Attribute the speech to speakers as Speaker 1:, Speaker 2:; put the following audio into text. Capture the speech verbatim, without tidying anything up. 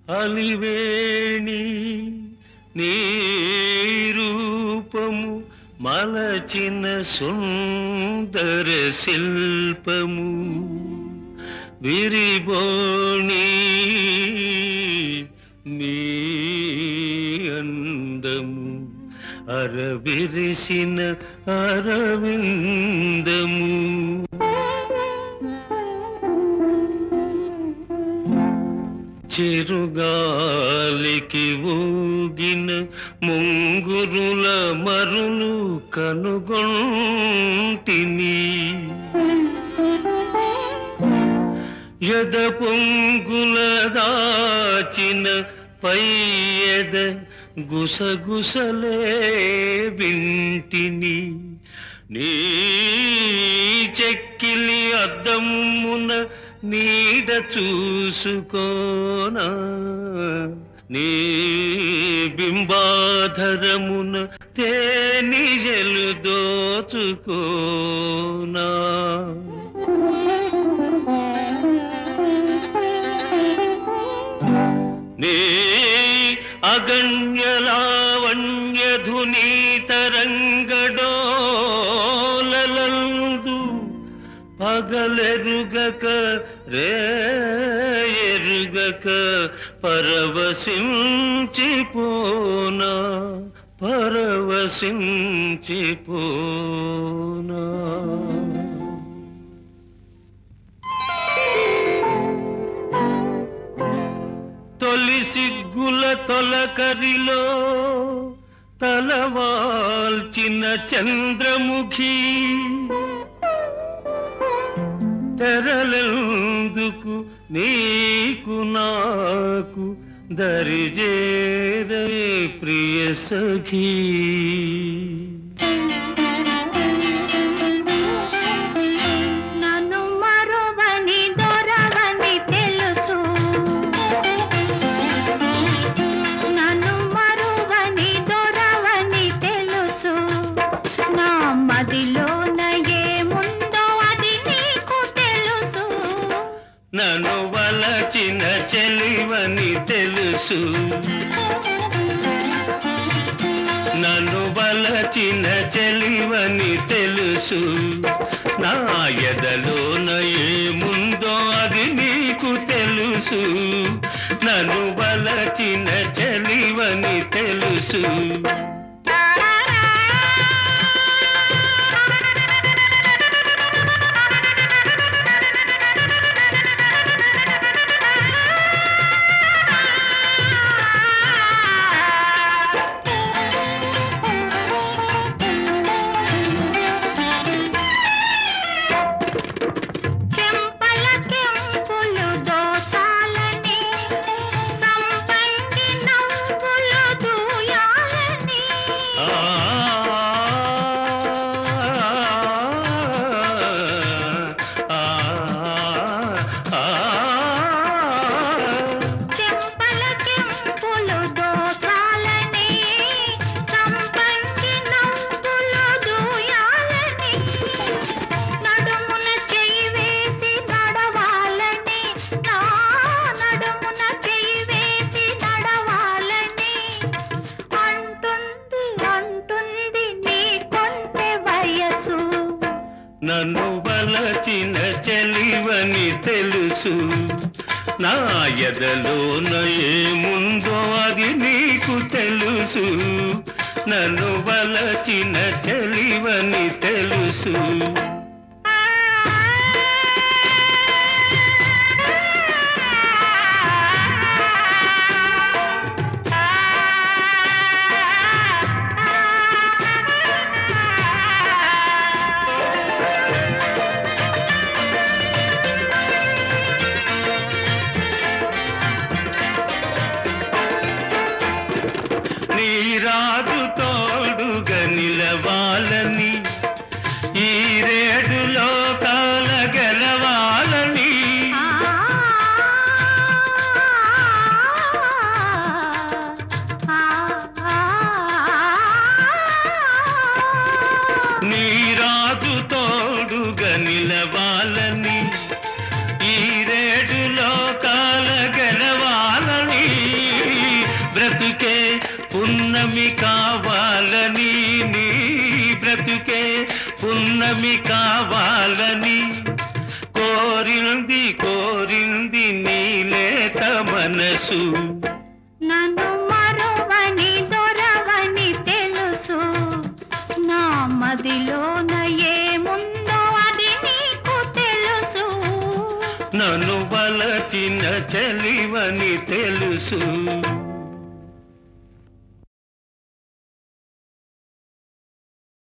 Speaker 1: అలివేణి నీ రూపము మలచిన సుందర శిల్పము విరిబోణి నీ అందము అరవిరిసిన అరవిందము చిరుగాలికి ఊగిన ముంగురుల మరులు కనుగొంటిని ఎద పొంగుల దాచిన పైయద గుసగుసలే వింటిని నీ చెక్కిలి అద్దమున నీడ చూసుకోనా నీ బింబాధరమున తేనిజలు దోచుకోనా నీ అగణ్యలావణ్యధుని తరంగడోలలందు పగలెరుగక రేయెరుగక పరవశించిపోనా పరవశించిపోనా తొలి సిగ్గుల తొలకరిలో తలవాల్చిన చంద్రముఖి తెరలెందుకు నీకు నాకు దరిజేరే ప్రియ సఖీ నన్ను వలచిన చెలివని తెలుసు నన్ను వలచిన చెలివని తెలుసు నా ఎదలోన ఏముందో అది నీకు తెలుసు నన్ను వలచిన చెలివని తెలుసు నన్ను వలచిన చెలివని తెలుసు నా ఎదలోన ఏముందో అది నీకు తెలుసు నన్ను వలచిన చెలివని తెలుసు రాజు తోడుగా నిలవాలని ఈ రేడు లోకాల గెలవాలని నీ రాజు తోడుగా నిలవాలని ఈ రేడు లోకాల గెలవాలని పున్నమి కావాలని నీ బ్రతుకే పున్నమి కావాలని కోరింది కోరింది నీలేత మనసు.
Speaker 2: నన్ను మరువని దొరవని తెలుసు, నా మదిలోన ఏముందో అది నీకు తెలుసు.
Speaker 1: నన్ను వలచిన చెలివని తెలుసు.